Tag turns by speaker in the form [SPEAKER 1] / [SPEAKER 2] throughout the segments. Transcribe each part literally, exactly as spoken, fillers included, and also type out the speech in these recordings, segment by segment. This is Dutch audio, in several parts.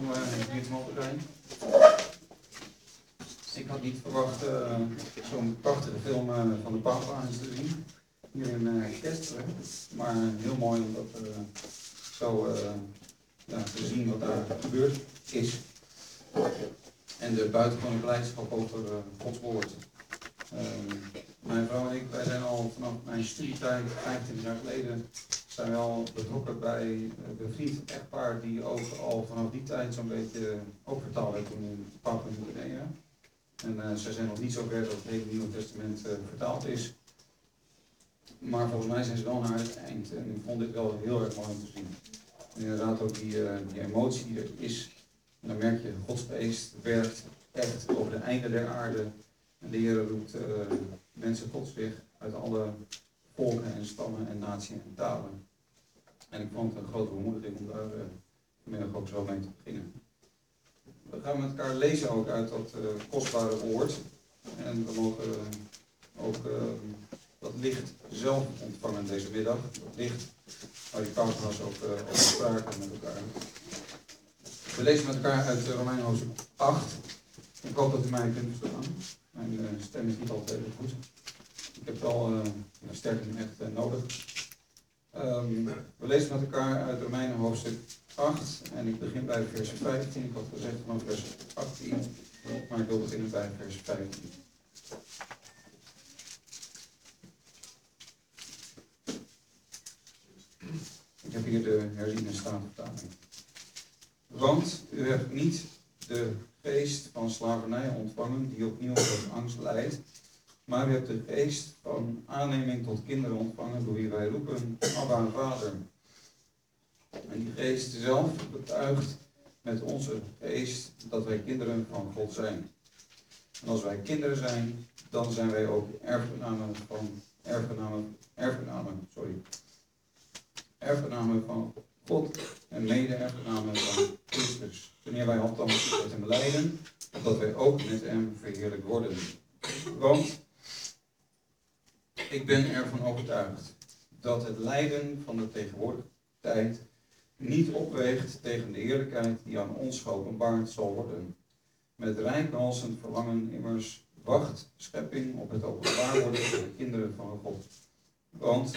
[SPEAKER 1] uh, hier te mogen zijn. Ik had niet verwacht uh, zo'n prachtige film uh, van de Papa eens te zien. Hier in uh, Kesteren. Maar heel mooi om dat uh, zo uh, ja, te zien wat daar gebeurd is. En de buitengewone blijdschap over uh, Gods woord. Uh, mijn vrouw en ik, wij zijn al vanaf mijn studietijd, vijftien jaar geleden, zijn we al betrokken bij uh, bevriend echtpaar die ook al vanaf die tijd zo'n beetje ook vertaald werd toen in Papua Nieuw-Guinea. En uh, ze zijn nog niet zo ver dat het hele Nieuwe Testament uh, vertaald is. Maar volgens mij zijn ze wel naar het eind. En ik vond dit wel heel erg mooi om te zien. En inderdaad ook die, uh, die emotie die er is. En dan merk je, Gods geest werkt echt over de einde der aarde. En de Heer roept uh, mensen tot zich uit alle volken en stammen en naties en talen. En ik vond het een grote bemoediging om daar uh, vanmiddag ook zo mee te beginnen. We gaan met elkaar lezen ook uit dat uh, kostbare woord. En we mogen uh, ook uh, dat licht zelf ontvangen deze middag. Dat licht waar die Paulus ook uh, over spraken met elkaar. We lezen met elkaar uit uh, Romeinen hoofdstuk acht. Ik hoop dat u mij kunt verstaan. Mijn uh, stem is niet altijd even goed. Ik heb wel uh, ja, sterker echt uh, nodig. Um, we lezen met elkaar uit Romeinen hoofdstuk acht. En ik begin bij vers vijftien. Ik had gezegd vanaf vers achttien. Maar ik wil beginnen bij vers vijftien. Ik heb hier de herziene statenvertaling. Want u hebt niet de geest van slavernij ontvangen die opnieuw tot angst leidt, maar u hebt de geest van aanneming tot kinderen ontvangen door wie wij roepen, Abba, Vader. En die geest zelf betuigt met onze geest dat wij kinderen van God zijn. En als wij kinderen zijn, dan zijn wij ook erfgenamen van erfgenamen, erfgenamen, sorry, erfgenamen van God en mede-erfgenamen van Christus. Wanneer wij althans met hem lijden, opdat wij ook met hem verheerlijkt worden. Want ik ben ervan overtuigd dat het lijden van de tegenwoordige tijd niet opweegt tegen de heerlijkheid die aan ons geopenbaard zal worden. Met reikhalzend verlangen immers wacht schepping op het openbaar worden van de kinderen van God. Want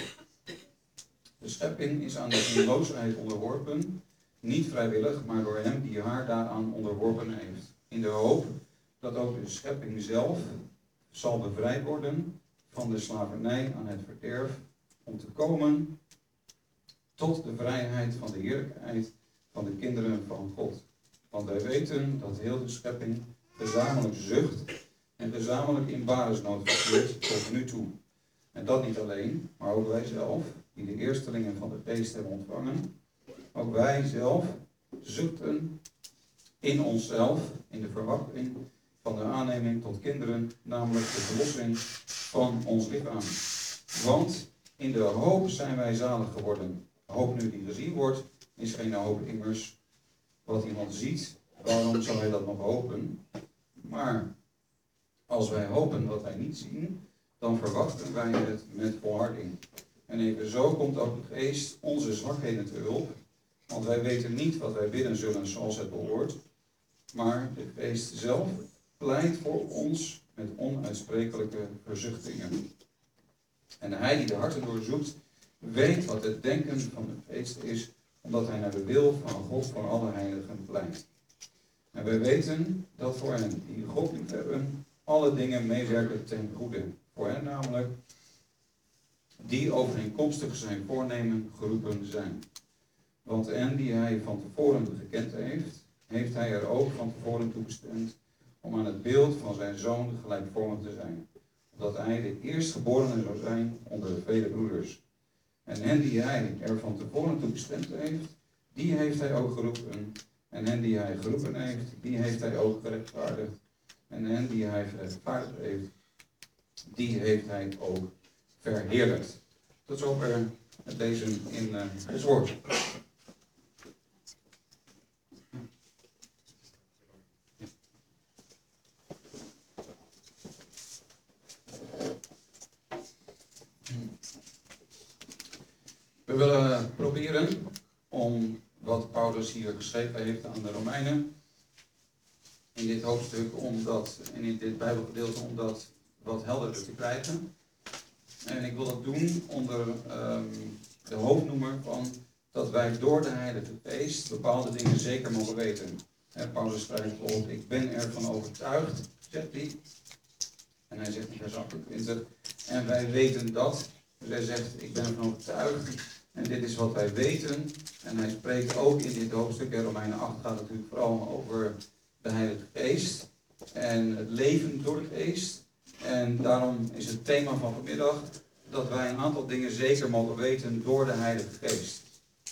[SPEAKER 1] de schepping is aan de zinloosheid onderworpen, niet vrijwillig, maar door hem die haar daaraan onderworpen heeft. In de hoop dat ook de schepping zelf zal bevrijd worden van de slavernij aan het verderf, om te komen tot de vrijheid van de heerlijkheid van de kinderen van God. Want wij weten dat heel de schepping gezamenlijk zucht en gezamenlijk in baresnood verkeert tot nu toe. En dat niet alleen, maar ook wij zelf, die de eerstelingen van de geest hebben ontvangen, ook wij zelf zoeken in onszelf, in de verwachting van de aanneming tot kinderen, namelijk de verlossing van ons lichaam. Want in de hoop zijn wij zalig geworden. De hoop nu die gezien wordt, is geen hoop immers wat iemand ziet. Waarom zou hij dat nog hopen? Maar als wij hopen wat wij niet zien, dan verwachten wij het met volharding. En evenzo komt ook de geest onze zwakheden te hulp, want wij weten niet wat wij bidden zullen zoals het behoort, maar de geest zelf pleit voor ons met onuitsprekelijke verzuchtingen. En hij die de harten doorzoekt, weet wat het denken van de geest is, omdat hij naar de wil van God voor alle heiligen pleit. En wij weten dat voor hen die God liefhebben, alle dingen meewerken ten goede. Voor hen namelijk, die overeenkomstig zijn voornemen geroepen zijn. Want hen die hij van tevoren gekend heeft, heeft hij er ook van tevoren toegestemd om aan het beeld van zijn zoon gelijkvormig te zijn, opdat hij de eerstgeborene zou zijn onder de vele broeders. En hen die hij er van tevoren toegestemd heeft, die heeft hij ook geroepen. En hen die hij geroepen heeft, die heeft hij ook gerechtvaardigd. En hen die hij gerechtvaardigd heeft, die heeft hij ook verheerlijkt. Tot zover het lezen in uh, het woord. We willen proberen om wat Paulus Paulus hier geschreven heeft aan de Romeinen. In dit hoofdstuk, omdat, en in dit Bijbelgedeelte, om dat wat helderder te krijgen. En ik wil dat doen onder um, de hoofdnoemer van dat wij door de Heilige Geest bepaalde dingen zeker mogen weten. En Paulus schrijft bijvoorbeeld, ik ben ervan overtuigd, zegt hij. En hij zegt in vers achtentwintig, en wij weten dat. Dus hij zegt, ik ben ervan overtuigd. En dit is wat wij weten. En hij spreekt ook in dit hoofdstuk, in Romeinen acht gaat het natuurlijk vooral over de Heilige Geest. En het leven door de Geest. En daarom is het thema van vanmiddag dat wij een aantal dingen zeker mogen weten door de Heilige Geest.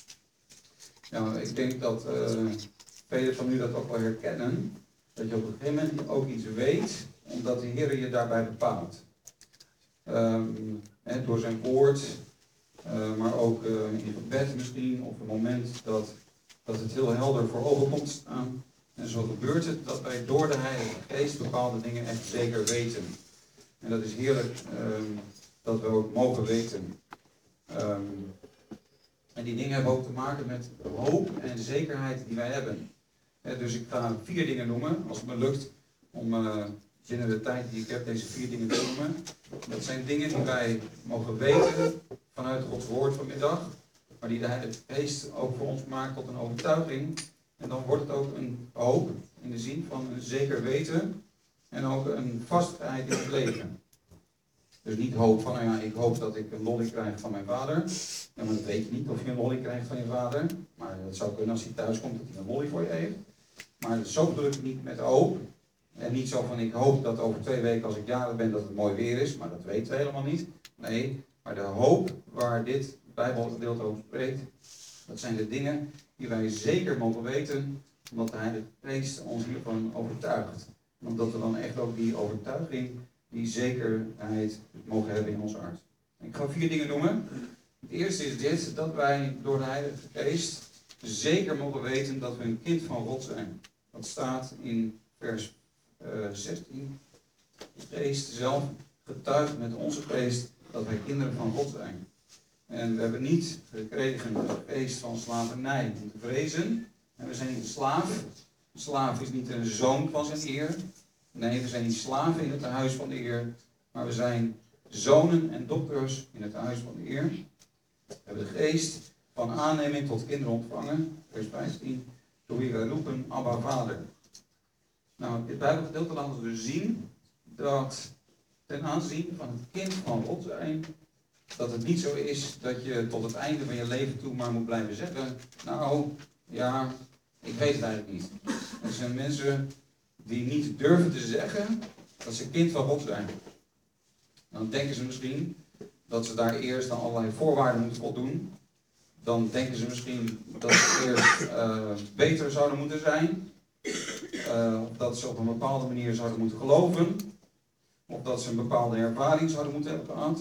[SPEAKER 1] Nou, ik denk dat uh, velen van u dat ook wel herkennen. Dat je op een gegeven moment ook iets weet, omdat de Heer je daarbij bepaalt. Um, he, door zijn woord, uh, maar ook uh, in gebed misschien, of een moment dat, dat het heel helder voor ogen komt staan. En zo gebeurt het dat wij door de Heilige Geest bepaalde dingen echt zeker weten. En dat is heerlijk um, dat we ook mogen weten. Um, en die dingen hebben ook te maken met hoop en zekerheid die wij hebben. He, dus ik ga vier dingen noemen, als het me lukt om uh, binnen de tijd die ik heb deze vier dingen te noemen. Dat zijn dingen die wij mogen weten vanuit Gods woord vanmiddag, maar die de Heilige Geest ook voor ons maakt tot een overtuiging. En dan wordt het ook een hoop in de zin van een zeker weten en ook een vastigheid in het leven. Dus niet hoop van, nou ja, ik hoop dat ik een lolly krijg van mijn vader. Ja, maar dat weet je niet of je een lolly krijgt van je vader. Maar het zou kunnen als hij thuis komt dat hij een lolly voor je heeft. Maar zo bedoel ik het niet met hoop. En niet zo van, ik hoop dat over twee weken als ik jarig ben dat het mooi weer is. Maar dat weten we helemaal niet. Nee, maar de hoop waar dit Bijbelgedeelte over spreekt, dat zijn de dingen die wij zeker mogen weten, omdat de Heilige Geest ons hiervan overtuigt. En omdat we dan echt ook die overtuiging, die zekerheid mogen hebben in ons hart. Ik ga vier dingen noemen. Het eerste is dit, dat wij door de Heilige Geest zeker mogen weten dat we een kind van God zijn. Dat staat in vers uh, zestien. De Geest zelf getuigt met onze geest dat wij kinderen van God zijn. En we hebben niet gekregen de geest van slavernij om te vrezen. En we zijn niet slaaf. Een slaaf is niet een zoon van zijn eer. Nee, we zijn niet slaven in het huis van de Heer. Maar we zijn zonen en dochters in het huis van de Heer. We hebben de geest van aanneming tot kinderen ontvangen. Vers vijftien. Door wie wij roepen, Abba Vader. Nou, dit Bijbelgedeelte laat ons dus zien dat ten aanzien van het kind van God zijn, dat het niet zo is dat je tot het einde van je leven toe maar moet blijven zeggen, nou, ja, ik weet het eigenlijk niet. Er zijn mensen die niet durven te zeggen dat ze kind van God zijn. Dan denken ze misschien dat ze daar eerst aan allerlei voorwaarden moeten voldoen. Dan denken ze misschien dat ze eerst uh, beter zouden moeten zijn. Uh, of dat ze op een bepaalde manier zouden moeten geloven. Of dat ze een bepaalde ervaring zouden moeten hebben gehad.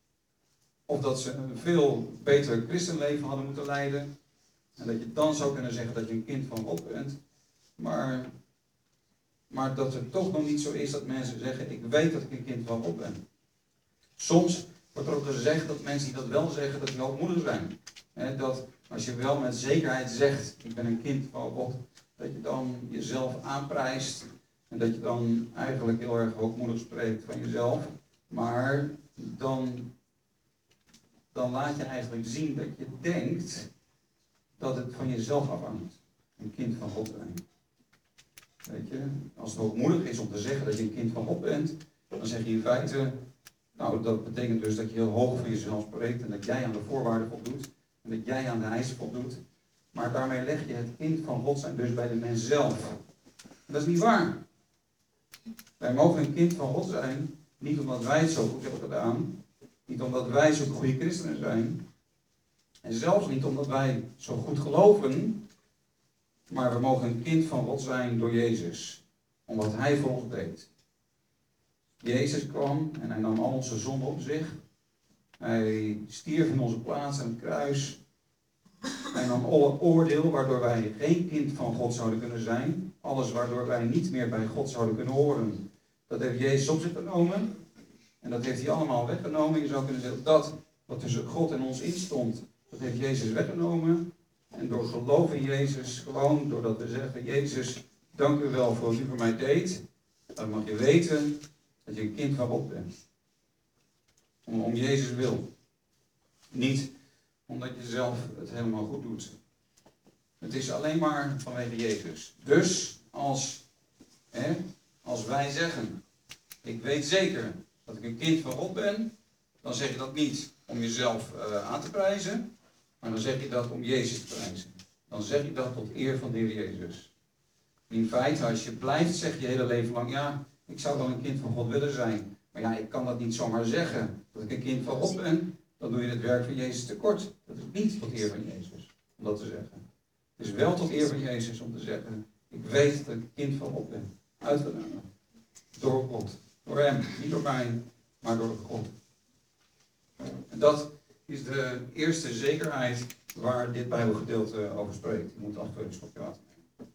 [SPEAKER 1] Of dat ze een veel beter christenleven hadden moeten leiden. En dat je dan zou kunnen zeggen dat je een kind van God bent. Maar, maar dat het toch nog niet zo is dat mensen zeggen, ik weet dat ik een kind van God ben. Soms wordt er ook gezegd dat mensen die dat wel zeggen, dat die hoogmoedig zijn. He, dat als je wel met zekerheid zegt, ik ben een kind van God, dat je dan jezelf aanprijst. En dat je dan eigenlijk heel erg hoogmoedig spreekt van jezelf. Maar dan, dan laat je eigenlijk zien dat je denkt dat het van jezelf afhangt. Een kind van God zijn. Weet je, als het hoogmoedig is om te zeggen dat je een kind van God bent, dan zeg je in feite, nou dat betekent dus dat je heel hoog van jezelf spreekt en dat jij aan de voorwaarden voldoet en dat jij aan de eisen voldoet. Maar daarmee leg je het kind van God zijn dus bij de mens zelf. En dat is niet waar. Wij mogen een kind van God zijn, niet omdat wij het zo goed hebben gedaan, niet omdat wij zo'n goede christenen zijn, en zelfs niet omdat wij zo goed geloven, maar we mogen een kind van God zijn door Jezus, omdat Hij voor ons deed. Jezus kwam en Hij nam al onze zonden op zich. Hij stierf in onze plaats aan het kruis. Hij nam alle oordeel waardoor wij geen kind van God zouden kunnen zijn. Alles waardoor wij niet meer bij God zouden kunnen horen. Dat heeft Jezus op zich genomen. En dat heeft hij allemaal weggenomen. Je zou kunnen zeggen dat wat tussen God en ons in stond, dat heeft Jezus weggenomen. En door geloof in Jezus, gewoon doordat we zeggen, Jezus, dank u wel voor wat u voor mij deed, dan mag je weten dat je een kind van God bent. Om, om Jezus wil. Niet omdat je zelf het helemaal goed doet. Het is alleen maar vanwege Jezus. Dus als, hè, als wij zeggen, ik weet zeker dat ik een kind van God ben, dan zeg je dat niet om jezelf uh, aan te prijzen, maar dan zeg je dat om Jezus te prijzen. Dan zeg je dat tot eer van de Heer Jezus. In feite, als je blijft zeggen je hele leven lang, ja, ik zou wel een kind van God willen zijn, maar ja, ik kan dat niet zomaar zeggen, dat ik een kind van God ben, dan doe je het werk van Jezus tekort. Dat is niet tot eer van Jezus, om dat te zeggen. Het is wel tot eer van Jezus om te zeggen, ik weet dat ik een kind van God ben. Uitgenomen. Door God. Door hem. Niet door mij, maar door God. En dat is de eerste zekerheid waar dit Bijbelgedeelte over spreekt. Je moet af en toe een stokje water nemen.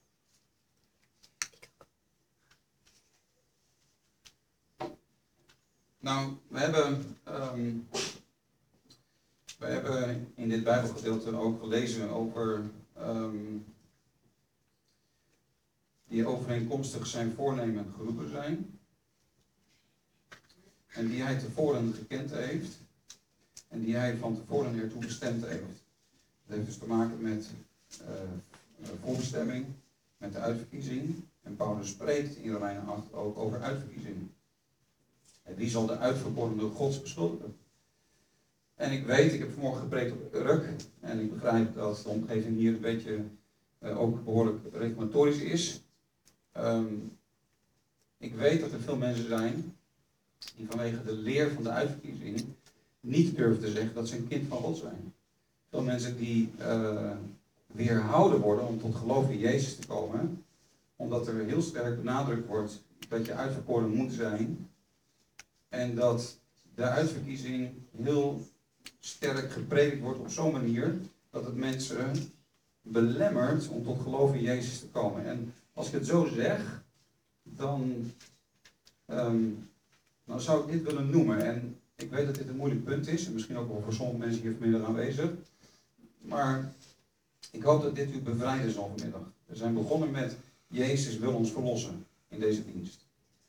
[SPEAKER 1] Nou, we hebben, um, we hebben in dit Bijbelgedeelte ook gelezen over um, die overeenkomstig zijn voornemen geroepen zijn. En die hij tevoren gekend heeft. En die hij van tevoren ertoe bestemd heeft. Dat heeft dus te maken met uh, voorbestemming, met de uitverkiezing. En Paulus spreekt in Romeinen acht ook over uitverkiezing. En wie zal de uitverkorene Gods beschuldigen? En ik weet, ik heb vanmorgen gepreekt op Urk. En ik begrijp dat de omgeving hier een beetje uh, ook behoorlijk reformatorisch is. Um, ik weet dat er veel mensen zijn die vanwege de leer van de uitverkiezing niet durven te zeggen dat ze een kind van God zijn. Veel mensen die uh, weerhouden worden om tot geloof in Jezus te komen, omdat er heel sterk benadrukt wordt dat je uitverkoren moet zijn en dat de uitverkiezing heel sterk gepredikt wordt op zo'n manier dat het mensen belemmert om tot geloof in Jezus te komen. En als ik het zo zeg, dan, um, dan zou ik dit willen noemen. En ik weet dat dit een moeilijk punt is, en misschien ook wel voor sommige mensen hier vanmiddag aanwezig. Maar ik hoop dat dit u bevrijden zal vanmiddag. We zijn begonnen met Jezus wil ons verlossen in deze dienst.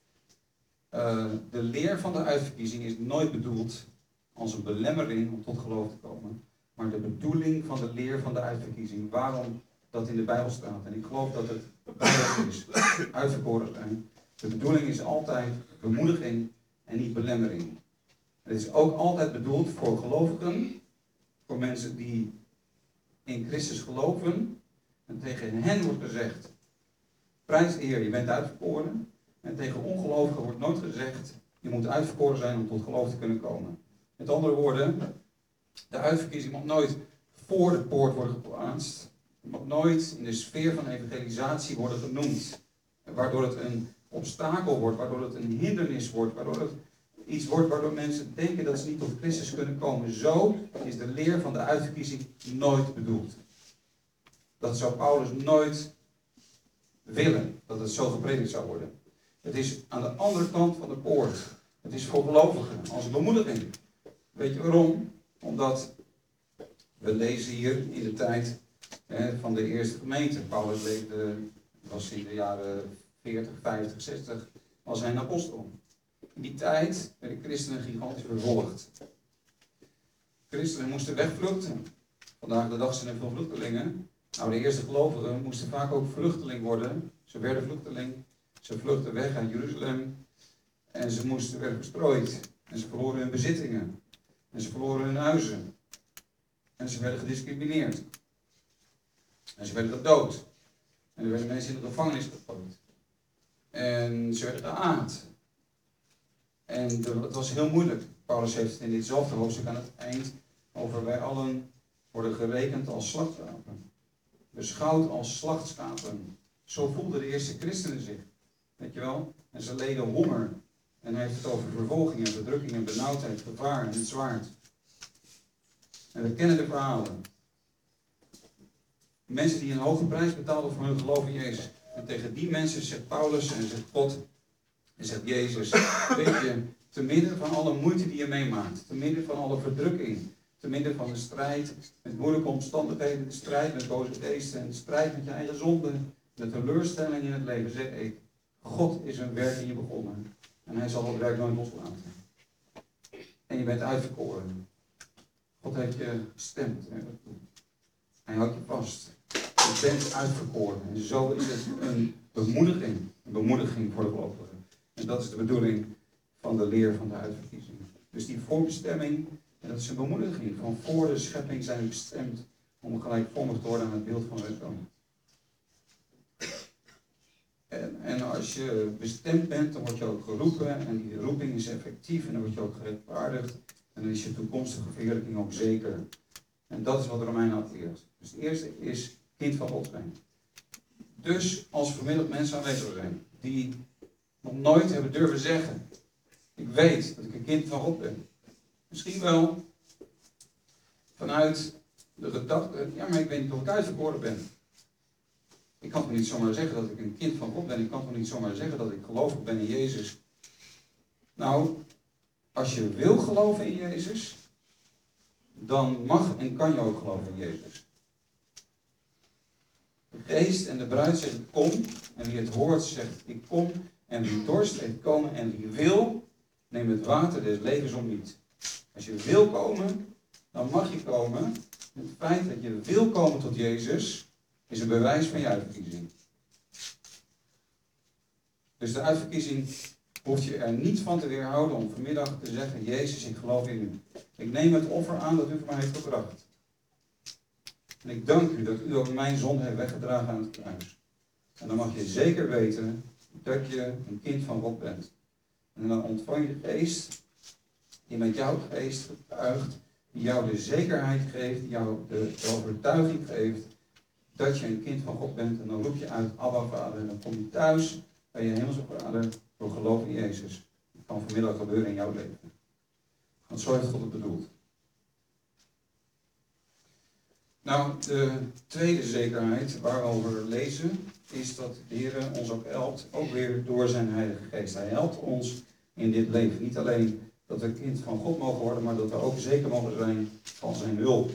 [SPEAKER 1] Uh, de leer van de uitverkiezing is nooit bedoeld als een belemmering om tot geloof te komen. Maar de bedoeling van de leer van de uitverkiezing, waarom dat in de Bijbel staat. En ik geloof dat het Bijbel is, uitverkoren zijn. De bedoeling is altijd bemoediging en niet belemmering. Het is ook altijd bedoeld voor gelovigen, voor mensen die in Christus geloven. En tegen hen wordt gezegd, prijs de Heer, je bent uitverkoren. En tegen ongelovigen wordt nooit gezegd, je moet uitverkoren zijn om tot geloof te kunnen komen. Met andere woorden, de uitverkiezing mag nooit voor de poort worden geplaatst. Het mag nooit in de sfeer van evangelisatie worden genoemd. Waardoor het een obstakel wordt, waardoor het een hindernis wordt, waardoor het iets wordt waardoor mensen denken dat ze niet tot Christus kunnen komen. Zo is de leer van de uitverkiezing nooit bedoeld. Dat zou Paulus nooit willen, dat het zo gepredikt zou worden. Het is aan de andere kant van de poort. Het is voor gelovigen, als een bemoediging. Weet je waarom? Omdat we lezen hier in de tijd hè, van de eerste gemeente. Paulus leefde, was in de jaren veertig, vijftig, zestig, was hij een apostel. In die tijd werden christenen gigantisch vervolgd. Christenen moesten wegvluchten. Vandaag de dag zijn er veel vluchtelingen. Nou, de eerste gelovigen moesten vaak ook vluchteling worden. Ze werden vluchteling. Ze vluchtten weg uit Jeruzalem. En ze moesten werden verstrooid. En ze verloren hun bezittingen. En ze verloren hun huizen. En ze werden gediscrimineerd. En ze werden gedood. En er werden mensen in de gevangenis gegooid. En ze werden geaard. En het was heel moeilijk. Paulus heeft het in ditzelfde hoofdstuk aan het eind over wij allen worden gerekend als slachtschapen. Beschouwd als slachtschapen. Zo voelden de eerste christenen zich. Weet je wel? En ze leden honger. En hij heeft het over vervolgingen, verdrukkingen, benauwdheid, gevaar en het zwaard. En we kennen de verhalen. Mensen die een hoge prijs betaalden voor hun geloof in Jezus. En tegen die mensen zegt Paulus en zegt God en zegt Jezus, weet je, te midden van alle moeite die je meemaakt, te midden van alle verdrukking, te te midden van de strijd met moeilijke omstandigheden, de strijd met boze geesten en de strijd met je eigen zonde, de teleurstelling in het leven, zeg ik, God is een werk in je begonnen en hij zal het werk nooit loslaten. En je bent uitverkoren. God heeft je gestemd. Hij houdt je vast. Je bent uitverkoren. En zo is het een bemoediging. Een bemoediging voor de gelovigen. En dat is de bedoeling van de leer van de uitverkiezing. Dus die voorbestemming, en dat is een bemoediging. Van voor de schepping zijn we bestemd om gelijkvormig te worden aan het beeld van zijn zoon. En, en als je bestemd bent, dan word je ook geroepen. En die roeping is effectief en dan word je ook gerechtvaardigd. En dan is je toekomstige verheerlijking ook zeker. En dat is wat de Romeinen had geleerd. Dus het eerste is kind van God zijn. Dus als vanmiddag mensen aanwezig zijn die nog nooit hebben durven zeggen, ik weet dat ik een kind van God ben. Misschien wel vanuit de gedachte, ja maar ik weet niet of ik uitverkoren ben. Ik kan toch niet zomaar zeggen dat ik een kind van God ben. Ik kan toch niet zomaar zeggen dat ik gelovig ben in Jezus. Nou, als je wil geloven in Jezus, dan mag en kan je ook geloven in Jezus. De geest en de bruid zeggen kom, en wie het hoort zegt ik kom, en wie dorst heeft komen, en wie wil, neem het water des levens om niet. Als je wil komen, dan mag je komen. Het feit dat je wil komen tot Jezus, is een bewijs van je uitverkiezing. Dus de uitverkiezing hoef je er niet van te weerhouden om vanmiddag te zeggen, Jezus, ik geloof in u. Ik neem het offer aan dat u voor mij heeft gebracht. En ik dank u dat u ook mijn zonde heeft weggedragen aan het kruis. En dan mag je zeker weten dat je een kind van God bent. En dan ontvang je de geest die met jouw geest getuigt, die jou de zekerheid geeft, die jou de, de overtuiging geeft dat je een kind van God bent. En dan roep je uit, Abba Vader, en dan kom je thuis bij je hemelse Vader door geloof in Jezus. Dat kan vanmiddag gebeuren in jouw leven. Want zo heeft God het bedoeld. Nou, de tweede zekerheid waar we over lezen, is dat de Heer ons ook helpt, ook weer door zijn Heilige Geest. Hij helpt ons in dit leven. Niet alleen dat we kind van God mogen worden, maar dat we ook zeker mogen zijn van zijn hulp.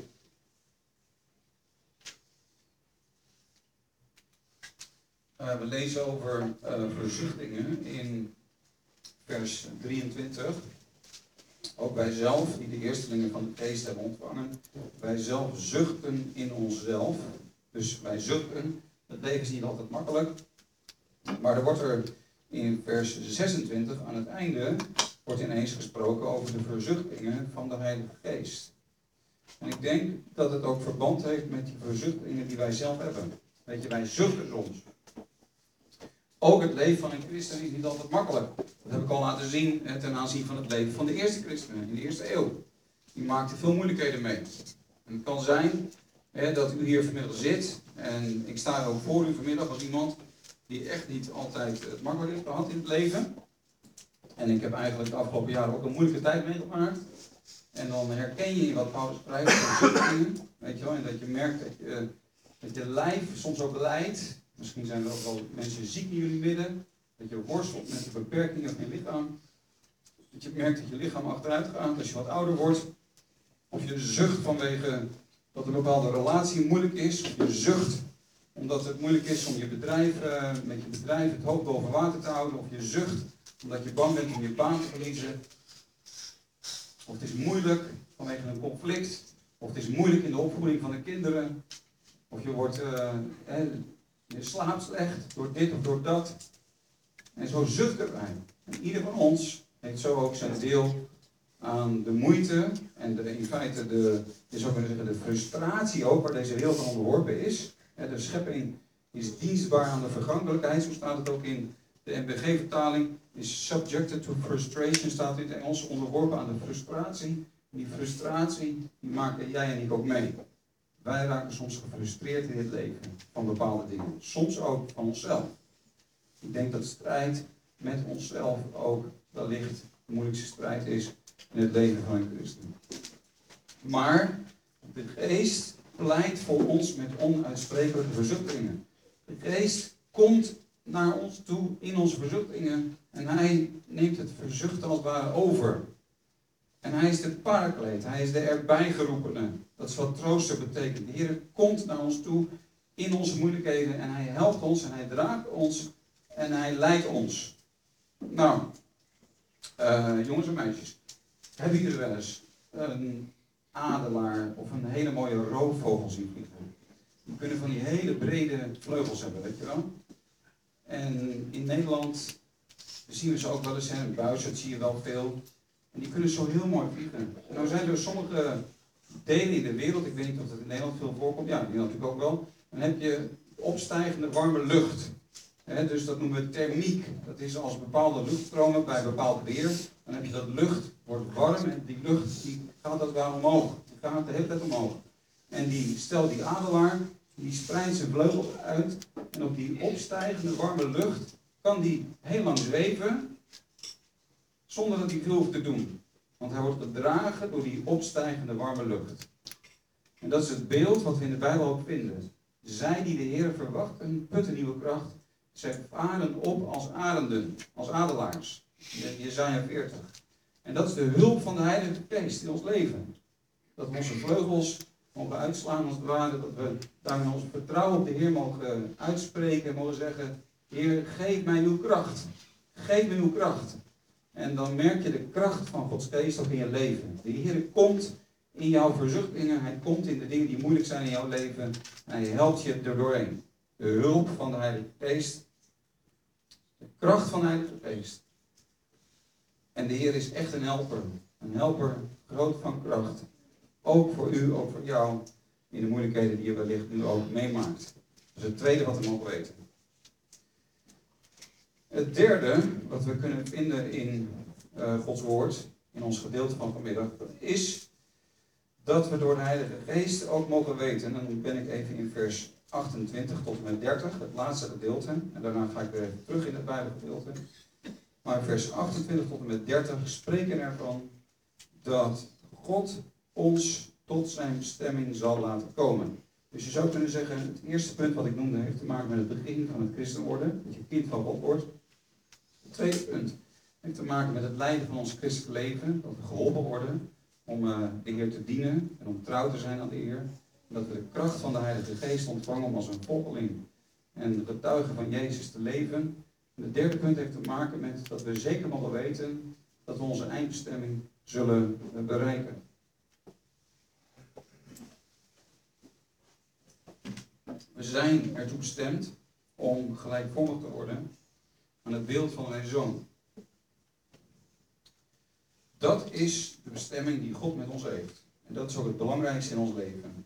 [SPEAKER 1] Uh, we lezen over uh, verzuchtingen in vers drieëntwintig. Ook wij zelf, die de eerstelingen van de geest hebben ontvangen, wij zelf zuchten in onszelf. Dus wij zuchten. Het leven is niet altijd makkelijk. Maar er wordt er in vers zesentwintig aan het einde wordt ineens gesproken over de verzuchtingen van de Heilige Geest. En ik denk dat het ook verband heeft met die verzuchtingen die wij zelf hebben. Weet je, wij zuchten soms. Ook het leven van een christen is niet altijd makkelijk. Dat heb ik al laten zien ten aanzien van het leven van de eerste christenen in de eerste eeuw. Die maakten veel moeilijkheden mee. En het kan zijn hè, dat u hier vanmiddag zit en ik sta ook voor u vanmiddag als iemand die echt niet altijd het makkelijk heeft gehad in het leven. En ik heb eigenlijk de afgelopen jaren ook een moeilijke tijd meegemaakt. En dan herken je wat Paulus schrijft over dingen, weet je wel, en dat je merkt dat je, dat je lijf soms ook lijdt. Misschien zijn er ook wel mensen ziek in jullie midden. Dat je worstelt met de beperkingen van je lichaam. Dat je merkt dat je lichaam achteruit gaat als je wat ouder wordt. Of je zucht vanwege dat een bepaalde relatie moeilijk is. Of je zucht omdat het moeilijk is om je bedrijf, uh, met je bedrijf het hoofd boven water te houden. Of je zucht omdat je bang bent om je baan te verliezen. Of het is moeilijk vanwege een conflict. Of het is moeilijk in de opvoeding van de kinderen. Of je wordt... Uh, eh, Je slaapt slecht door dit of door dat. En zo zuchten wij. En ieder van ons heeft zo ook zijn deel aan de moeite en de, in feite de, je zou kunnen zeggen, de frustratie ook waar deze wereld aan onderworpen is. De schepping is dienstbaar aan de vergankelijkheid, zo staat het ook in de N B G-vertaling. Is subjected to frustration, staat in het Engels, onderworpen aan de frustratie. En die frustratie, die maken jij en ik ook mee. Wij raken soms gefrustreerd in het leven van bepaalde dingen. Soms ook van onszelf. Ik denk dat strijd met onszelf ook wellicht de moeilijkste strijd is in het leven van een christen. Maar de geest pleit voor ons met onuitsprekelijke verzuchtingen. De geest komt naar ons toe in onze verzuchtingen en hij neemt het verzuchten als het ware over. En hij is de parakleet, hij is de erbijgeroepene. Dat is wat trooster betekent. De Heer komt naar ons toe in onze moeilijkheden en hij helpt ons en hij draagt ons en hij leidt ons. Nou, uh, jongens en meisjes, hebben jullie wel eens een adelaar of een hele mooie roofvogel zien vliegen? Die kunnen van die hele brede vleugels hebben, weet je wel? En in Nederland zien we ze ook wel eens, hè, een buis, dat zie je wel veel. En die kunnen zo heel mooi vliegen. En nou zijn er sommige delen in de wereld, ik weet niet of dat in Nederland veel voorkomt, ja, die natuurlijk ook wel. Dan heb je opstijgende warme lucht. He, dus dat noemen we thermiek. Dat is als bepaalde luchtstromen bij bepaald weer. Dan heb je dat lucht wordt warm en die lucht die gaat dat wel omhoog. Die gaat de hele tijd omhoog. En die, stel die adelaar, die spreidt zijn vleugels uit. En op die opstijgende warme lucht kan die heel lang zweven. Zonder dat hij veel hoeft te doen. Want hij wordt gedragen door die opstijgende warme lucht. En dat is het beeld wat we in de Bijbel ook vinden. Zij die de Heer verwachten, putten nieuwe kracht. Zij varen op als arenden, als adelaars. Jesaja veertig. En dat is de hulp van de Heilige Geest in ons leven. Dat we onze vleugels mogen uitslaan als het ware. Dat we daarmee ons vertrouwen op de Heer mogen uitspreken. En mogen zeggen, Heer, geef mij uw kracht. Geef mij uw kracht. En dan merk je de kracht van Gods Geest ook in je leven. De Heer komt in jouw verzuchtingen. Hij komt in de dingen die moeilijk zijn in jouw leven. En hij helpt je er doorheen. De hulp van de Heilige Geest. De kracht van de Heilige Geest. En de Heer is echt een helper. Een helper groot van kracht. Ook voor u, ook voor jou. In de moeilijkheden die je wellicht nu ook meemaakt. Dat is het tweede wat we mogen weten. Het derde wat we kunnen vinden in uh, Gods woord. In ons gedeelte van vanmiddag. Is dat we door de Heilige Geest ook mogen weten. En dan ben ik even in vers achtentwintig tot en met dertig, het laatste gedeelte. En daarna ga ik weer even terug in het Bijbelgedeelte. Maar vers achtentwintig tot en met dertig spreken ervan dat God ons tot zijn bestemming zal laten komen. Dus je zou kunnen zeggen, het eerste punt wat ik noemde heeft te maken met het begin van het christenorde. Dat je kind van God wordt. Het tweede punt heeft te maken met het lijden van ons christelijk leven. Dat we geholpen worden om uh, de Heer te dienen en om trouw te zijn aan de Heer. En dat we de kracht van de Heilige Geest ontvangen om als een volgeling en getuige van Jezus te leven. En het derde punt heeft te maken met dat we zeker mogen weten dat we onze eindbestemming zullen bereiken. We zijn ertoe bestemd om gelijkvormig te worden aan het beeld van zijn Zoon. Dat is de bestemming die God met ons heeft. En dat is ook het belangrijkste in ons leven.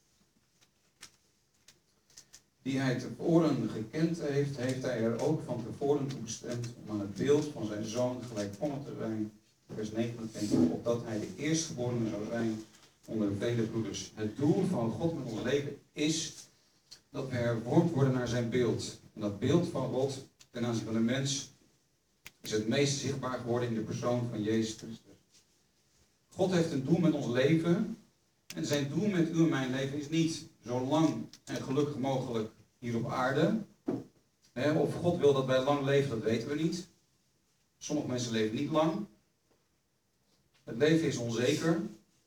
[SPEAKER 1] Die hij tevoren gekend heeft, heeft hij er ook van tevoren toe bestemd om aan het beeld van zijn Zoon gelijkvormig te zijn. Vers negenentwintig, opdat hij de eerstgeborene zou zijn onder vele broeders. Het doel van God met ons leven is dat we hervormd worden naar zijn beeld. En dat beeld van God ten aanzien van de mens is het meest zichtbaar geworden in de persoon van Jezus Christus. God heeft een doel met ons leven. En zijn doel met u en mijn leven is niet zo lang en gelukkig mogelijk hier op aarde. Of God wil dat wij lang leven, dat weten we niet. Sommige mensen leven niet lang. Het leven is onzeker.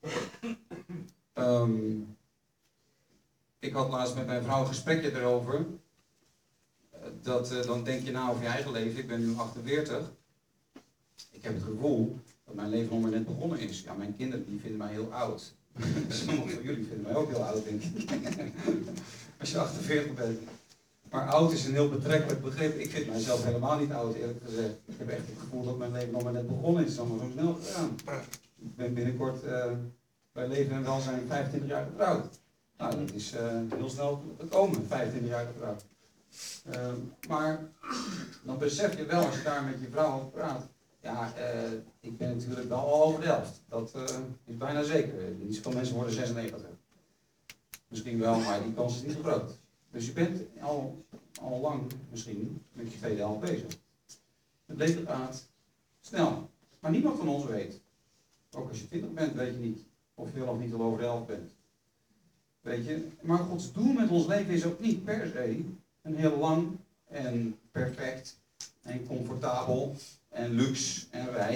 [SPEAKER 1] Um, ik had laatst met mijn vrouw een gesprekje erover. Dat, uh, dan denk je na over je eigen leven. Ik ben nu achtenveertig. Ik heb het gevoel dat mijn leven nog maar net begonnen is. Ja, mijn kinderen die vinden mij heel oud. Sommigen van jullie vinden mij ook heel oud, denk ik. Als je achtenveertig bent. Maar oud is een heel betrekkelijk begrip. Ik vind mijzelf helemaal niet oud, eerlijk gezegd. Ik heb echt het gevoel dat mijn leven nog maar net begonnen is. Het is allemaal zo snel gegaan. Ik ben binnenkort uh, bij Leven en Welzijn vijfentwintig jaar getrouwd. Nou, dat is uh, heel snel gekomen, vijfentwintig jaar getrouwd. Uh, maar dan besef je wel, als je daar met je vrouw over praat. Ja, uh, ik ben natuurlijk wel al over de helft. Dat uh, is bijna zeker. Niet zoveel mensen worden zesennegentig. Misschien wel, maar die kans is niet zo groot. Dus je bent al, al lang misschien met je tweede helft bezig. Het leven gaat snel. Maar niemand van ons weet. Ook als je twintig bent, weet je niet of je wel of niet al over de helft bent. Weet je? Maar Gods doel met ons leven is ook niet per se een heel lang en perfect en comfortabel en luxe en rijk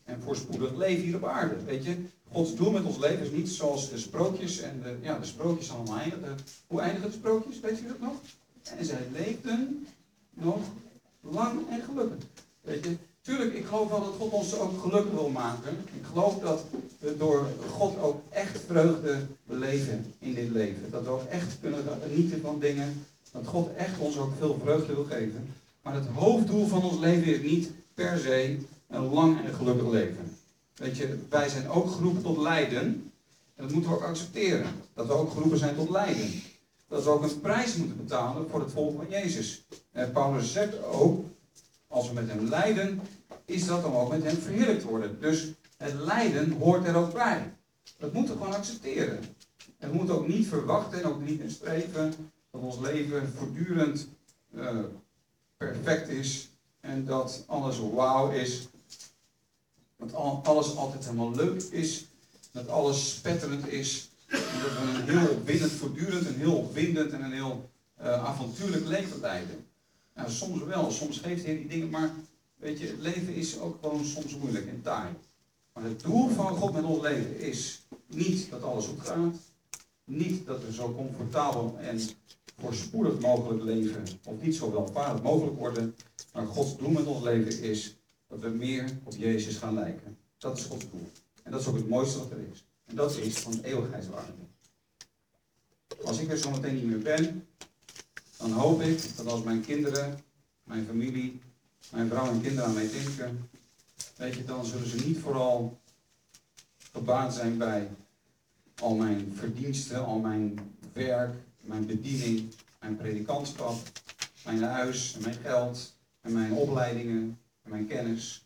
[SPEAKER 1] en voorspoedig leven hier op aarde. Weet je, Gods doel met ons leven is niet zoals de sprookjes en de, ja, de sprookjes allemaal eindigen. Hoe eindigen de sprookjes? Weet je dat nog? En zij leefden nog lang en gelukkig. Weet je, tuurlijk, ik geloof wel dat God ons ook gelukkig wil maken. Ik geloof dat we door God ook echt vreugde beleven in dit leven. Dat we ook echt kunnen genieten van dingen. Dat God echt ons ook veel vreugde wil geven. Maar het hoofddoel van ons leven is niet per se een lang en gelukkig leven. Weet je, wij zijn ook geroepen tot lijden. En dat moeten we ook accepteren. Dat we ook geroepen zijn tot lijden. Dat we ook een prijs moeten betalen voor het volgen van Jezus. En Paulus zegt ook, als we met hem lijden, is dat dan ook met hem verheerlijkt worden. Dus het lijden hoort er ook bij. Dat moeten we gewoon accepteren. En we moeten ook niet verwachten en ook niet in streven dat ons leven voortdurend uh, perfect is. En dat alles wauw is. Dat alles altijd helemaal leuk is. Dat alles spetterend is. En dat we een heel opwindend, voortdurend een heel opwindend en een heel uh, avontuurlijk leven leiden. Nou, soms wel, soms geeft hij die dingen, maar weet je, het leven is ook gewoon soms moeilijk en taai. Maar het doel van God met ons leven is niet dat alles goed gaat. Niet dat we zo comfortabel en voorspoedig mogelijk leven. Of niet zo welvarend mogelijk worden. Maar Gods doel met ons leven is dat we meer op Jezus gaan lijken. Dat is Gods doel. En dat is ook het mooiste wat er is. En dat is van eeuwigheidswaarde. Als ik er zo meteen niet meer ben, dan hoop ik dat als mijn kinderen, mijn familie, mijn vrouw en kinderen aan mij denken, weet je, dan zullen ze niet vooral gebaat zijn bij al mijn verdiensten, al mijn werk, mijn bediening, mijn predikantschap, mijn huis en mijn geld en mijn opleidingen en mijn kennis.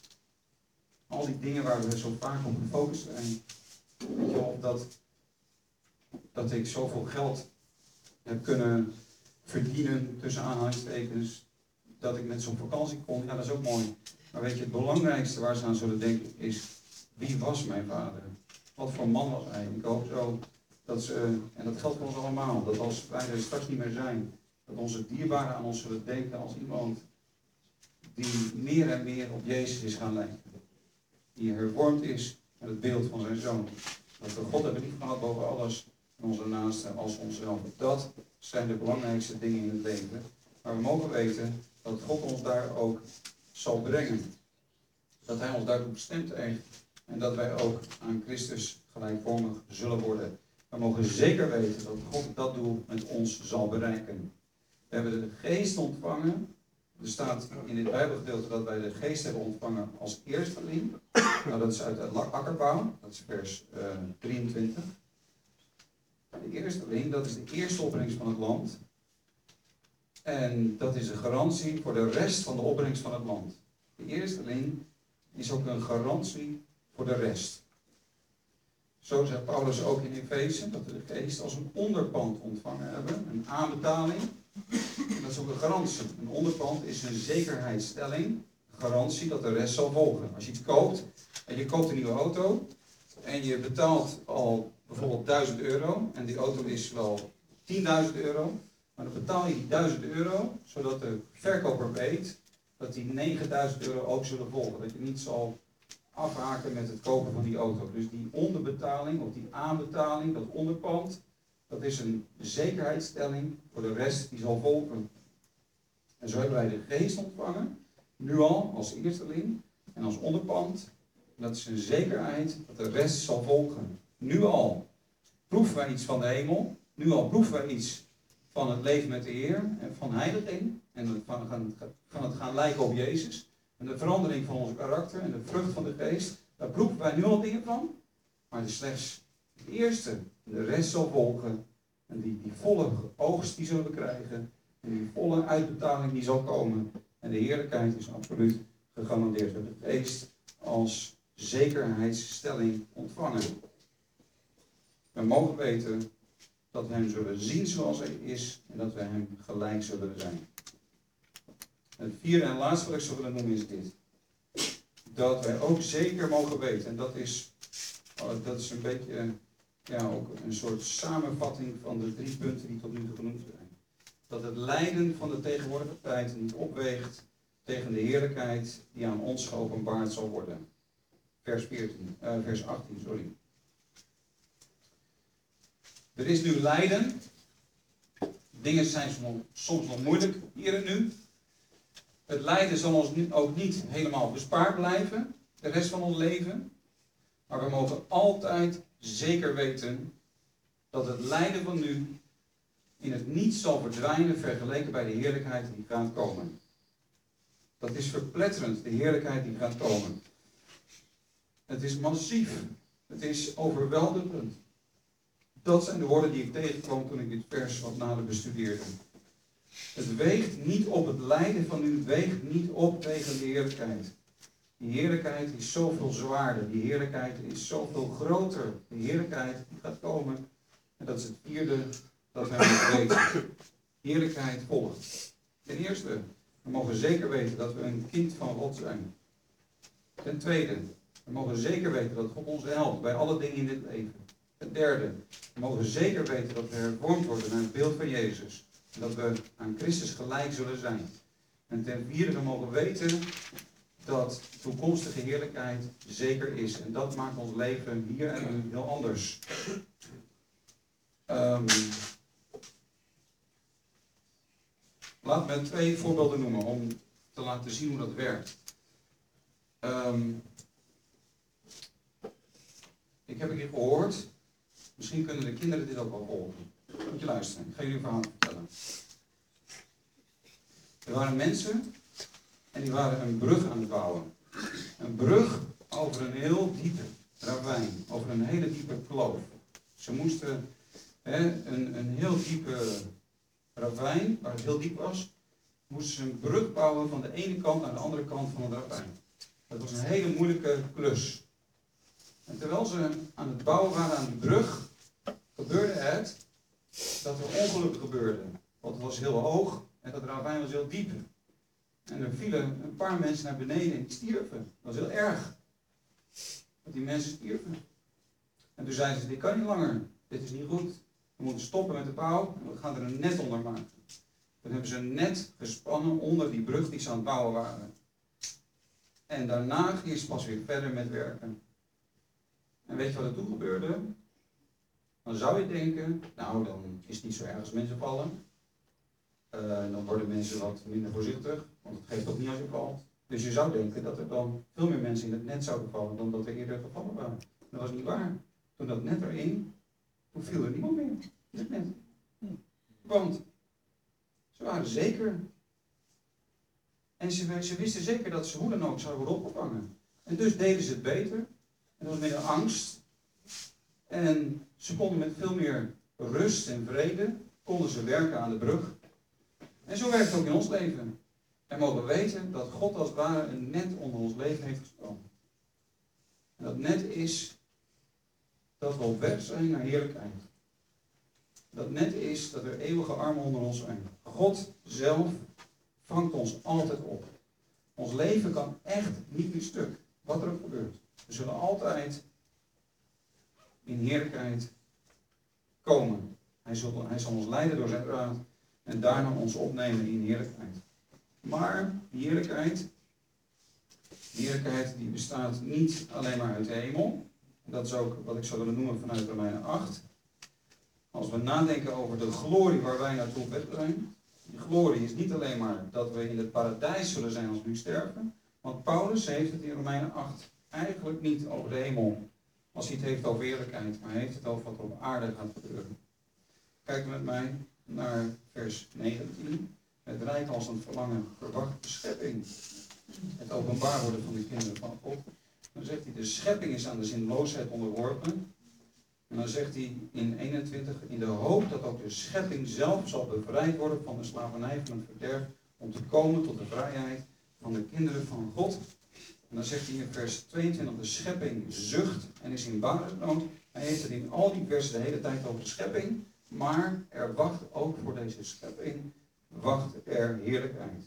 [SPEAKER 1] Al die dingen waar we zo vaak op gefocust zijn. Weet je wel, dat, dat ik zoveel geld heb kunnen verdienen, tussen aanhalingstekens, dat ik met zo'n vakantie kon, ja dat is ook mooi. Maar weet je, het belangrijkste waar ze aan zullen denken is, wie was mijn vader? Wat voor man was hij? Ik hoop zo dat ze, en dat geldt voor ons allemaal, dat als wij er straks niet meer zijn, dat onze dierbaren aan ons zullen denken als iemand die meer en meer op Jezus is gaan lijken. Die hervormd is met het beeld van zijn zoon. Dat we God hebben lief gehad boven alles en onze naasten als onszelf. Dat zijn de belangrijkste dingen in het leven. Maar we mogen weten dat God ons daar ook zal brengen. Dat hij ons daartoe bestemd heeft. En dat wij ook aan Christus gelijkvormig zullen worden. We mogen zeker weten dat God dat doel met ons zal bereiken. We hebben de geest ontvangen. Er staat in dit Bijbelgedeelte dat wij de geest hebben ontvangen als eersteling. Nou, dat is uit de akkerbouw. Dat is vers uh, drieëntwintig. De eersteling, dat is de eerste opbrengst van het land. En dat is een garantie voor de rest van de opbrengst van het land. De eersteling is ook een garantie voor de rest. Zo zegt Paulus ook in Efeze dat we de geest als een onderpand ontvangen hebben. Een aanbetaling. En dat is ook een garantie. Een onderpand is een zekerheidsstelling. Een garantie dat de rest zal volgen. Als je iets koopt en je koopt een nieuwe auto. En je betaalt al bijvoorbeeld duizend euro. En die auto is wel tienduizend euro. Maar dan betaal je die duizend euro. Zodat de verkoper weet dat die negenduizend euro ook zullen volgen. Dat je niet zal afhaken met het kopen van die auto. Dus die onderbetaling of die aanbetaling, dat onderpand, dat is een zekerheidsstelling voor de rest die zal volgen. En zo hebben wij de geest ontvangen, nu al als eersteling en als onderpand. En dat is een zekerheid dat de rest zal volgen. Nu al proeven wij iets van de hemel, nu al proeven wij iets van het leven met de Heer en van heiliging en van, van het gaan lijken op Jezus. En de verandering van ons karakter en de vrucht van de geest, daar proeven wij nu al dingen van. Maar het is slechts het eerste. De rest zal volgen. En die, die volle oogst die zullen we krijgen. En die volle uitbetaling die zal komen. En de heerlijkheid is absoluut gegarandeerd. We hebben de geest als zekerheidsstelling ontvangen. We mogen weten dat we hem zullen zien zoals hij is. En dat we hem gelijk zullen zijn. Het vierde en laatste wat ik zou willen noemen is dit. Dat wij ook zeker mogen weten, en dat is, dat is een beetje ja, ook een soort samenvatting van de drie punten die tot nu toe genoemd zijn. Dat het lijden van de tegenwoordige tijd niet opweegt tegen de heerlijkheid die aan ons geopenbaard zal worden. vers, veertien, uh, vers achttien. Sorry. Er is nu lijden. Dingen zijn soms nog moeilijk hier en nu. Het lijden zal ons nu ook niet helemaal bespaard blijven, de rest van ons leven. Maar we mogen altijd zeker weten dat het lijden van nu in het niets zal verdwijnen vergeleken bij de heerlijkheid die gaat komen. Dat is verpletterend, de heerlijkheid die gaat komen. Het is massief. Het is overweldigend. Dat zijn de woorden die ik tegenkwam toen ik dit vers wat nader bestudeerde. Het weegt niet op, het lijden van u weegt niet op tegen de heerlijkheid. Die heerlijkheid is zoveel zwaarder. Die heerlijkheid is zoveel groter. De heerlijkheid die gaat komen. En dat is het vierde dat wij moeten weten. Heerlijkheid volgt. Ten eerste, we mogen zeker weten dat we een kind van God zijn. Ten tweede, we mogen zeker weten dat God ons helpt bij alle dingen in dit leven. Ten derde, we mogen zeker weten dat we hervormd worden naar het beeld van Jezus. En dat we aan Christus gelijk zullen zijn. En ten vierde, we mogen weten dat toekomstige heerlijkheid zeker is. En dat maakt ons leven hier en nu heel anders. Um, laat me twee voorbeelden noemen om te laten zien hoe dat werkt. Um, ik heb een keer gehoord, misschien kunnen de kinderen dit ook wel volgen. Moet je luisteren, ik ga jullie een verhaal vertellen. Er waren mensen en die waren een brug aan het bouwen. Een brug over een heel diepe ravijn, over een hele diepe kloof. Ze moesten hè, een, een heel diepe ravijn, waar het heel diep was, moesten ze een brug bouwen van de ene kant naar de andere kant van het ravijn. Dat was een hele moeilijke klus. En terwijl ze aan het bouwen waren aan die brug, gebeurde het dat er ongelukken gebeurden. Want het was heel hoog en dat ravijn was heel diep. En er vielen een paar mensen naar beneden en die stierven. Dat was heel erg. Dat die mensen stierven. En toen zeiden ze, dit kan niet langer. Dit is niet goed. We moeten stoppen met de bouw en we gaan er een net onder maken. Toen hebben ze een net gespannen onder die brug die ze aan het bouwen waren. En daarna ging ze pas weer verder met werken. En weet je wat er toen gebeurde? Dan zou je denken, nou dan is het niet zo erg als mensen vallen. Uh, dan worden mensen wat minder voorzichtig, want het geeft ook niet als je valt. Dus je zou denken dat er dan veel meer mensen in het net zouden vallen dan dat er eerder gevallen waren. Dat was niet waar. Toen dat net erin, toen viel er niemand meer in het net. Want ze waren zeker. En ze, ze wisten zeker dat ze hoe dan ook zouden worden opgevangen. En dus deden ze het beter. En dat was minder angst. En ze konden met veel meer rust en vrede, konden ze werken aan de brug. En zo werkt het ook in ons leven. En mogen weten dat God als het ware een net onder ons leven heeft gespannen. En dat net is dat we op weg zijn naar heerlijkheid. Dat net is dat er eeuwige armen onder ons zijn. God zelf vangt ons altijd op. Ons leven kan echt niet meer stuk, wat er ook gebeurt. We zullen altijd in heerlijkheid komen. Hij zal, hij zal ons leiden door zijn raad en daarna ons opnemen in heerlijkheid. Maar die heerlijkheid, die heerlijkheid die bestaat niet alleen maar uit de hemel. Dat is ook wat ik zou willen noemen vanuit Romeinen acht. Als we nadenken over de glorie waar wij naartoe op weg zijn. Die glorie is niet alleen maar dat we in het paradijs zullen zijn als we nu sterven. Want Paulus heeft het in Romeinen acht eigenlijk niet over de hemel. Als hij het heeft over heerlijkheid. Maar hij heeft het over wat er op aarde gaat gebeuren. Kijk met mij naar vers negentien. Het rijk als een verlangen verwacht de schepping. Het openbaar worden van de kinderen van God. Dan zegt hij, de schepping is aan de zinloosheid onderworpen. En dan zegt hij in eenentwintig, in de hoop dat ook de schepping zelf zal bevrijd worden van de slavernij van het verderf, om te komen tot de vrijheid van de kinderen van God. En dan zegt hij in vers tweeëntwintig, de schepping zucht en is in baresnood. Hij heeft het in al die versen de hele tijd over de schepping, maar er wacht ook voor deze schepping, wacht er heerlijkheid.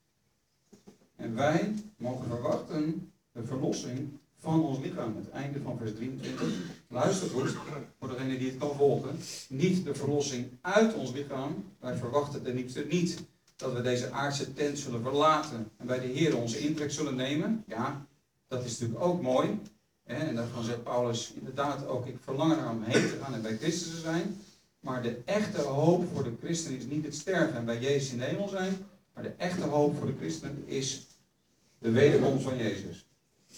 [SPEAKER 1] En wij mogen verwachten de verlossing van ons lichaam. Het einde van vers drieëntwintig. Luister goed, voor degene die het kan volgen. Niet de verlossing uit ons lichaam. Wij verwachten ten diepste niet dat we deze aardse tent zullen verlaten en bij de Heer onze intrek zullen nemen. Ja, dat is natuurlijk ook mooi. En daarvan zegt Paulus inderdaad ook, ik verlang er om heen te gaan en bij Christus te zijn. Maar de echte hoop voor de christen is niet het sterven en bij Jezus in de hemel zijn. Maar de echte hoop voor de christen is de wederkomst van Jezus.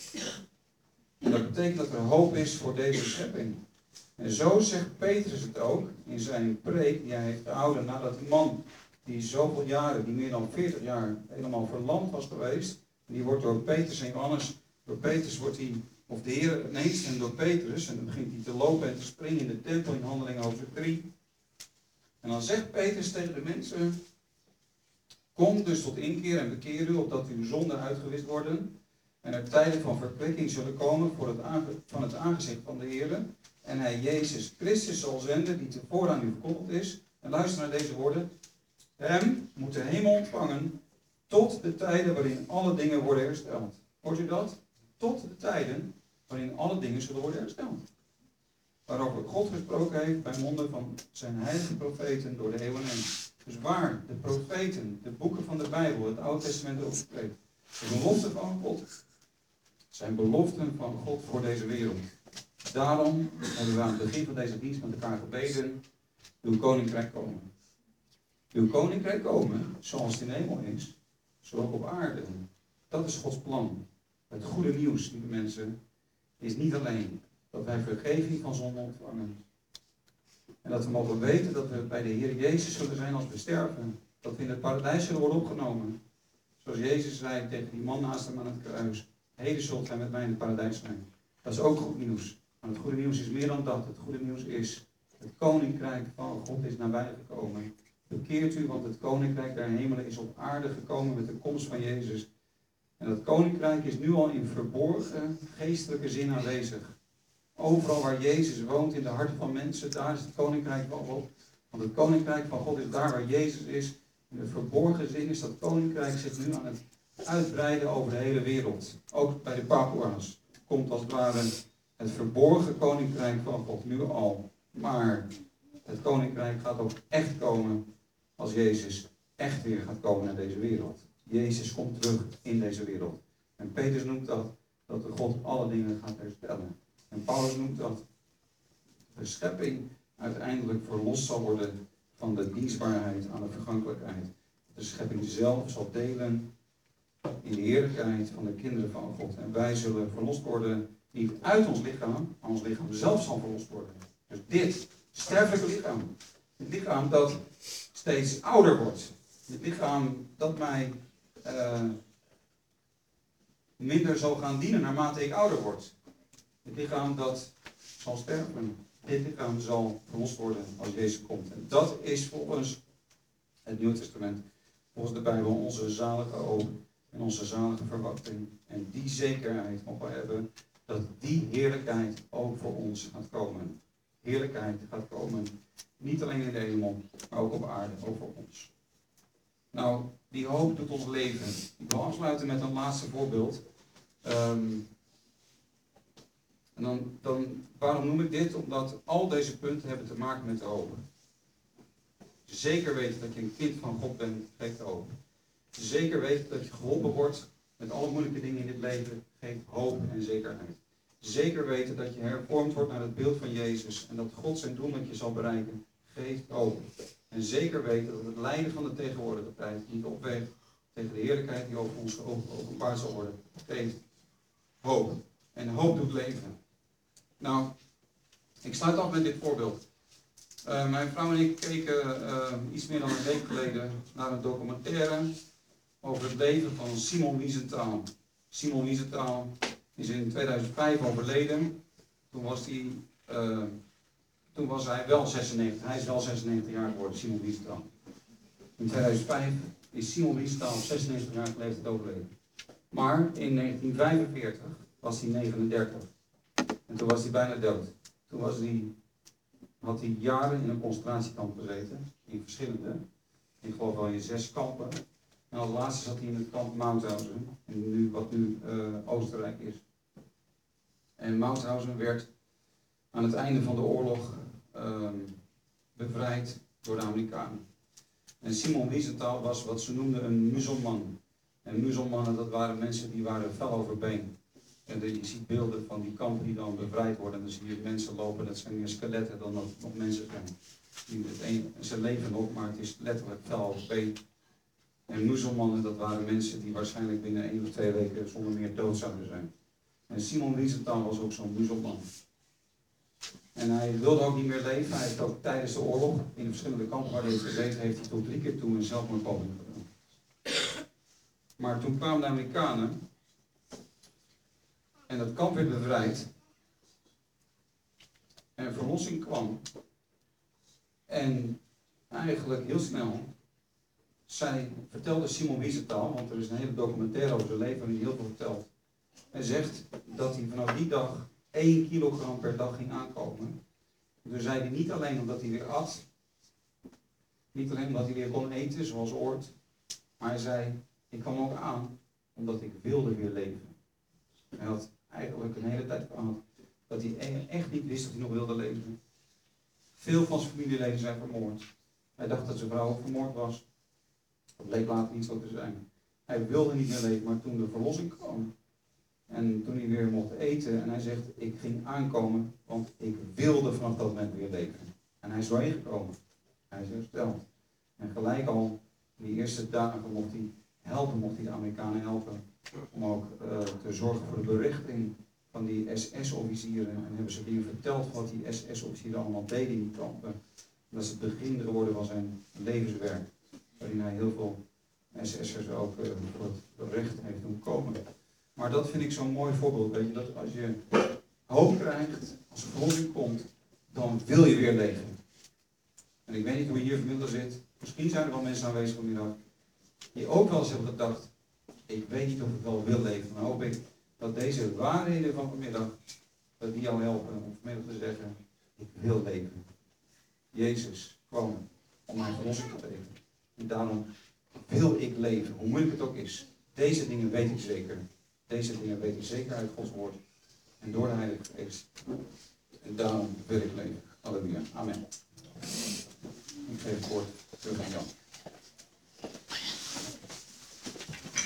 [SPEAKER 1] En dat betekent dat er hoop is voor deze schepping. En zo zegt Petrus het ook in zijn preek die hij heeft gehouden nadat die man die zoveel jaren, die meer dan veertig jaar helemaal verlamd was geweest. En die wordt door Petrus en Johannes, door Petrus wordt hij, of de Heer ineens en door Petrus, en dan begint hij te lopen en te springen in de tempel in Handelingen hoofdstuk drie. En dan zegt Petrus tegen de mensen, kom dus tot inkeer en bekeer u, opdat uw zonden uitgewist worden. En er tijden van verkwikking zullen komen voor het aange- van het aangezicht van de Heer. En hij Jezus Christus zal zenden, die tevoren aan u verkondigd is. En luister naar deze woorden. Hem moet de hemel ontvangen tot de tijden waarin alle dingen worden hersteld. Hoort u dat? Tot de tijden waarin alle dingen zullen worden hersteld. Waarover God gesproken heeft bij monden van zijn heilige profeten door de eeuwen heen. Dus waar de profeten, de boeken van de Bijbel, het Oude Testament over spreekt. De beloften van God zijn beloften van God voor deze wereld. Daarom hebben we aan het begin van deze dienst met elkaar gebeden, uw koninkrijk komen. Uw koninkrijk komen, zoals het in de hemel is, zo ook op aarde. Dat is Gods plan. Het goede nieuws, lieve mensen, is niet alleen dat wij vergeving van zonde ontvangen. En dat we mogen weten dat we bij de Heer Jezus zullen zijn als we sterven. Dat we in het paradijs zullen worden opgenomen. Zoals Jezus zei tegen die man naast hem aan het kruis. Heden zult gij met mij in het paradijs zijn. Dat is ook goed nieuws. Maar het goede nieuws is meer dan dat. Het goede nieuws is, het koninkrijk van God is nabij gekomen. Bekeert u, want het koninkrijk der hemelen is op aarde gekomen met de komst van Jezus. En dat koninkrijk is nu al in verborgen geestelijke zin aanwezig. Overal waar Jezus woont in de harten van mensen, daar is het koninkrijk van God. Want het koninkrijk van God is daar waar Jezus is. In de verborgen zin is dat koninkrijk zich nu aan het uitbreiden over de hele wereld. Ook bij de Papua's komt als het ware het verborgen koninkrijk van God nu al. Maar het koninkrijk gaat ook echt komen als Jezus echt weer gaat komen naar deze wereld. Jezus komt terug in deze wereld. En Petrus noemt dat, dat de God alle dingen gaat herstellen. En Paulus noemt dat de schepping uiteindelijk verlost zal worden van de dienstbaarheid aan de vergankelijkheid. De schepping zelf zal delen in de heerlijkheid van de kinderen van God. En wij zullen verlost worden, niet uit ons lichaam, maar ons lichaam zelf zal verlost worden. Dus dit sterfelijke lichaam, dit lichaam dat steeds ouder wordt, dit lichaam dat mij uh, minder zal gaan dienen naarmate ik ouder word. Dit lichaam dat zal sterven. Dit lichaam zal verlost worden als Jezus komt. En dat is volgens het Nieuw Testament, volgens de Bijbel, onze zalige hoop en onze zalige verwachting. En die zekerheid mogen we hebben dat die heerlijkheid ook voor ons gaat komen. Heerlijkheid gaat komen. Niet alleen in de hemel, maar ook op aarde, ook voor ons. Nou, die hoop doet ons leven. Ik wil afsluiten met een laatste voorbeeld. Um, en dan, dan, waarom noem ik dit? Omdat al deze punten hebben te maken met de hoop. Zeker weten dat je een kind van God bent, geeft hoop. Zeker weten dat je geholpen wordt met alle moeilijke dingen in dit leven, geeft hoop en zekerheid. Zeker weten dat je hervormd wordt naar het beeld van Jezus en dat God zijn doel met je zal bereiken, geeft hoop. En zeker weten dat het lijden van de tegenwoordige tijd niet opweegt tegen de heerlijkheid die over ons openbaard zal worden, geeft hoop. En hoop doet leven. Nou, ik sluit af met dit voorbeeld. Uh, mijn vrouw en ik keken uh, iets meer dan een week geleden naar een documentaire over het leven van Simon Wiesenthal. Simon Wiesenthal is in tweeduizend vijf overleden. Toen was hij, uh, toen was hij wel zesennegentig. Hij is wel zesennegentig jaar geworden, Simon Wiesenthal. In tweeduizend vijf is Simon Wiesenthal op zesennegentig jaar leeftijd overleden. Maar in negentien vijfenveertig was hij negenendertig. En toen was hij bijna dood. Toen was hij, had hij jaren in een concentratiekamp gezeten. In verschillende. Ik geloof wel in zes kampen. En als laatste zat hij in het kamp Mauthausen. En nu, wat nu uh, Oostenrijk is. En Mauthausen werd aan het einde van de oorlog uh, bevrijd door de Amerikanen. En Simon Wiesenthal was wat ze noemden een muzelman. En muzelmannen, dat waren mensen die waren fel over been. En je ziet beelden van die kampen die dan bevrijd worden. En dan zie je mensen lopen, dat zijn meer skeletten dan dat het nog mensen zijn. Die het een, ze leven nog, maar het is letterlijk vuil vee. En muzelmannen, dat waren mensen die waarschijnlijk binnen één of twee weken zonder meer dood zouden zijn. En Simon Wiesenthal was ook zo'n muzelman. En hij wilde ook niet meer leven. Hij heeft ook tijdens de oorlog, in de verschillende kampen waar hij heeft gezeten, heeft hij tot drie keer toe een zelfmoordpoging gedaan. Maar toen kwamen de Amerikanen en dat kamp werd bevrijd en verlossing kwam. En eigenlijk heel snel, zij vertelde Simon Wiesenthal, want er is een hele documentaire over zijn leven waarin hij heel veel vertelt. Hij zegt dat hij vanaf die dag één kilogram per dag ging aankomen. Dus zei hij niet alleen omdat hij weer at, niet alleen omdat hij weer kon eten zoals ooit, maar hij zei, ik kwam ook aan omdat ik wilde weer leven. Hij had eigenlijk een hele tijd gehad dat hij echt niet wist dat hij nog wilde leven. Veel van zijn familieleden zijn vermoord. Hij dacht dat zijn vrouw ook vermoord was. Dat bleek later niet zo te zijn. Hij wilde niet meer leven, maar toen de verlossing kwam en toen hij weer mocht eten en hij zegt, ik ging aankomen, want ik wilde vanaf dat moment weer leven. En hij is doorheen gekomen. Hij is hersteld. En gelijk al in die eerste dagen mocht hij helpen, mocht hij de Amerikanen helpen. Om ook uh, te zorgen voor de berichting van die S S-officieren. En hebben ze dingen verteld wat die S S-officieren allemaal deden in die kampen. Dat is het begin geworden van zijn levenswerk. Waarin hij heel veel S S'ers ook uh, voor het recht heeft doen komen. Maar dat vind ik zo'n mooi voorbeeld. Weet je, dat als je hoop krijgt, als er verlossing komt, dan wil je weer leven. En ik weet niet hoe je hier vanmiddag zit. Misschien zijn er wel mensen aanwezig vanmiddag die ook wel eens hebben gedacht, ik weet niet of ik wel wil leven. Dan hoop ik dat deze waarheden van vanmiddag, dat die jou helpen om vanmiddag te zeggen, ik wil leven. Jezus kwam om mij verlossing te geven. En daarom wil ik leven, hoe moeilijk het ook is. Deze dingen weet ik zeker. Deze dingen weet ik zeker uit Gods woord. En door de Heilige Geest. En daarom wil ik leven. Halleluja. Amen. Ik geef het woord terug aan Jan.